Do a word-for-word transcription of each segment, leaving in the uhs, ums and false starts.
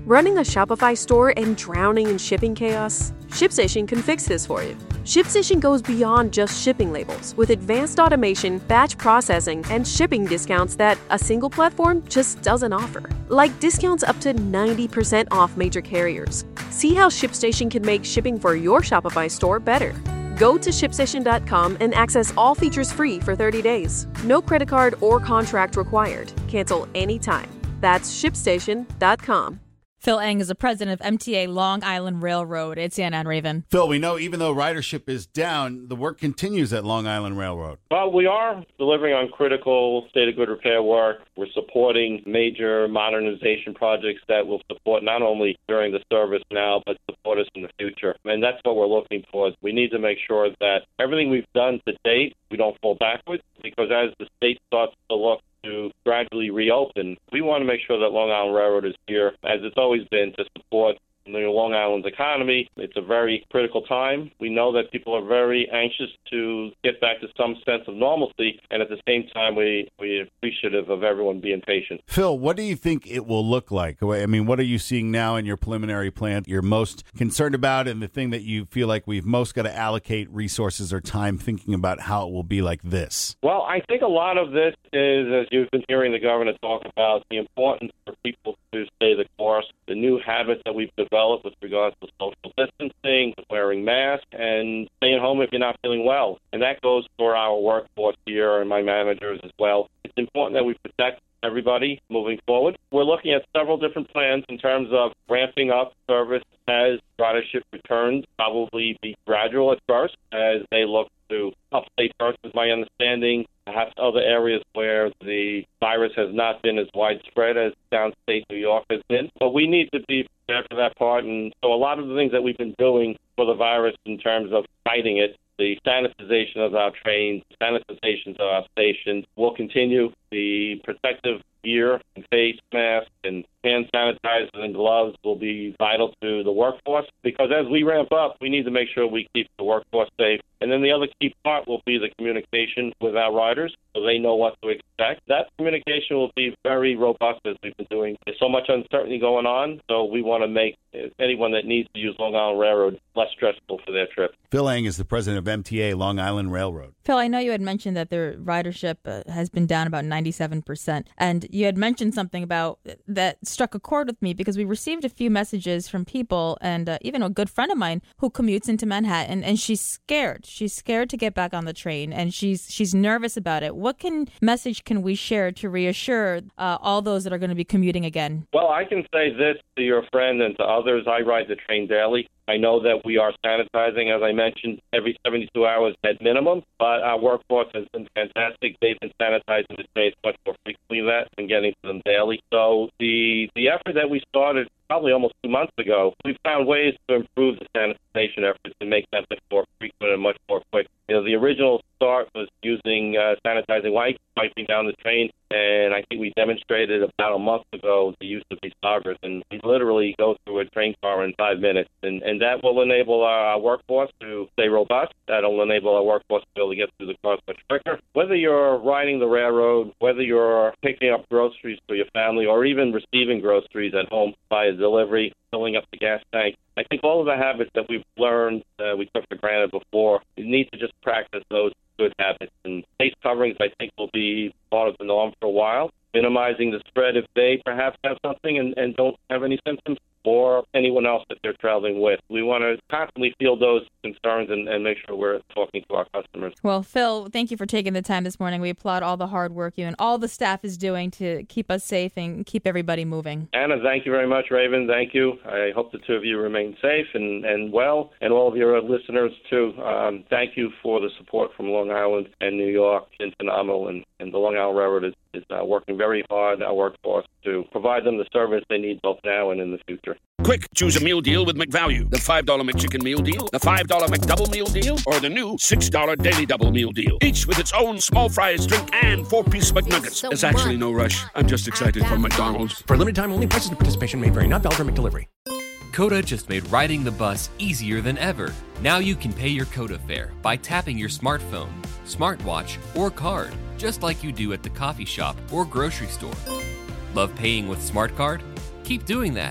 Running a Shopify store and drowning in shipping chaos? ShipStation can fix this for you. ShipStation goes beyond just shipping labels with advanced automation, batch processing, and shipping discounts that a single platform just doesn't offer. Like discounts up to ninety percent off major carriers. See how ShipStation can make shipping for your Shopify store better. Go to ShipStation dot com and access all features free for thirty days. No credit card or contract required. Cancel anytime. That's ShipStation dot com. Phil Eng is the president of M T A Long Island Railroad. It's C N N Raven. Phil, we know even though ridership is down, the work continues at Long Island Railroad. Well, we are delivering on critical state of good repair work. We're supporting major modernization projects that will support not only during the service now, but support us in the future. And that's what we're looking for. We need to make sure that everything we've done to date, we don't fall backwards, because as the state starts to look to gradually reopen, we want to make sure that Long Island Railroad is here, as it's always been, to support the Long Island's economy. It's a very critical time. We know that people are very anxious to get back to some sense of normalcy, and at the same time, we, we're appreciative of everyone being patient. Phil, what do you think it will look like? I mean, what are you seeing now in your preliminary plan you're most concerned about, and the thing that you feel like we've most got to allocate resources or time thinking about how it will be like this? Well, I think a lot of this is, as you've been hearing the governor talk about, the importance for people to stay the course, the new habits that we've developed with regards to social distancing, wearing masks, and staying home if you're not feeling well. And that goes for our workforce here and my managers as well. It's important that we protect everybody moving forward. We're looking at several different plans in terms of ramping up service as ridership returns, probably be gradual at first as they look to upstate first, is my understanding. Perhaps other areas where the virus has not been as widespread as downstate New York has been. But we need to be prepared for that part. And so a lot of the things that we've been doing for the virus in terms of fighting it, the sanitization of our trains, sanitization of our stations will continue. The protective gear and face masks and hand sanitizers and gloves will be vital to the workforce, because as we ramp up, we need to make sure we keep the workforce safe. And then the other key part will be the communication with our riders so they know what to expect. That communication will be very robust as we've been doing. There's so much uncertainty going on, so we want to make anyone that needs to use Long Island Railroad less stressful for their trip. Phil Eng is the president of M T A Long Island Railroad. Phil, I know you had mentioned that their ridership uh, has been down about ninety-seven percent. And you had mentioned something about that struck a chord with me, because we received a few messages from people, and uh, even a good friend of mine who commutes into Manhattan, and she's scared. She's scared to get back on the train, and she's she's nervous about it. What can message can we share to reassure uh, all those that are going to be commuting again? Well, I can say this to your friend and to others. I ride the train daily. I know that we are sanitizing, as I mentioned, every seventy-two hours at minimum, but our workforce has been fantastic. They've been sanitizing the trains much more frequently than that and getting to them daily. So the the effort that we started probably almost two months ago, we found ways to improve the sanitization efforts and make that much more frequent and much more quick. You know, the original start was using uh, sanitizing wipes, wiping down the train, and I think we demonstrated about a month ago the use of these foggers, and we literally go through a train car in five minutes, and, and that will enable our workforce to stay robust. That'll enable our workforce to be able to get through the cars much quicker. Whether you're riding the railroad, whether you're picking up groceries for your family, or even receiving groceries at home via delivery, filling up the gas tank, I think all of the habits that we've learned, uh, we took for granted before, we need to just practice those good habits. And face coverings, I think, will be part of the norm for a while, minimizing the spread if they perhaps have something and, and don't have any symptoms, or anyone else that they're traveling with. We want to constantly field those concerns and, and make sure we're talking to our customers. Well, Phil, thank you for taking the time this morning. We applaud all the hard work you and all the staff is doing to keep us safe and keep everybody moving. Anna, thank you very much. Raven, thank you. I hope the two of you remain safe and, and well, and all of your listeners, too. Um, thank you for the support from Long Island and New York. It's been phenomenal, and, and the Long Island Railroad is, is uh, working very hard, our workforce, to provide them the service they need both now and in the future. Quick, choose a meal deal with McValue. The five dollar McChicken meal deal, the five dollar McDouble meal deal, or the new six dollar Daily Double meal deal. Each with its own small fries, drink, and four-piece McNuggets. There's actually no rush. I'm just excited for McDonald's. For limited time only, prices and participation may vary. Not valid for McDelivery. Coda just made riding the bus easier than ever. Now you can pay your Coda fare by tapping your smartphone, smartwatch, or card, just like you do at the coffee shop or grocery store. Love paying with SmartCard? Keep doing that.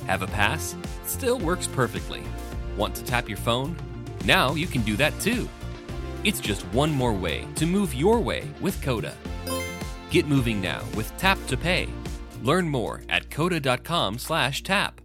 Have a pass? Still works perfectly. Want to tap your phone? Now you can do that too. It's just one more way to move your way with Coda. Get moving now with Tap to Pay. Learn more at coda dot com slash tap.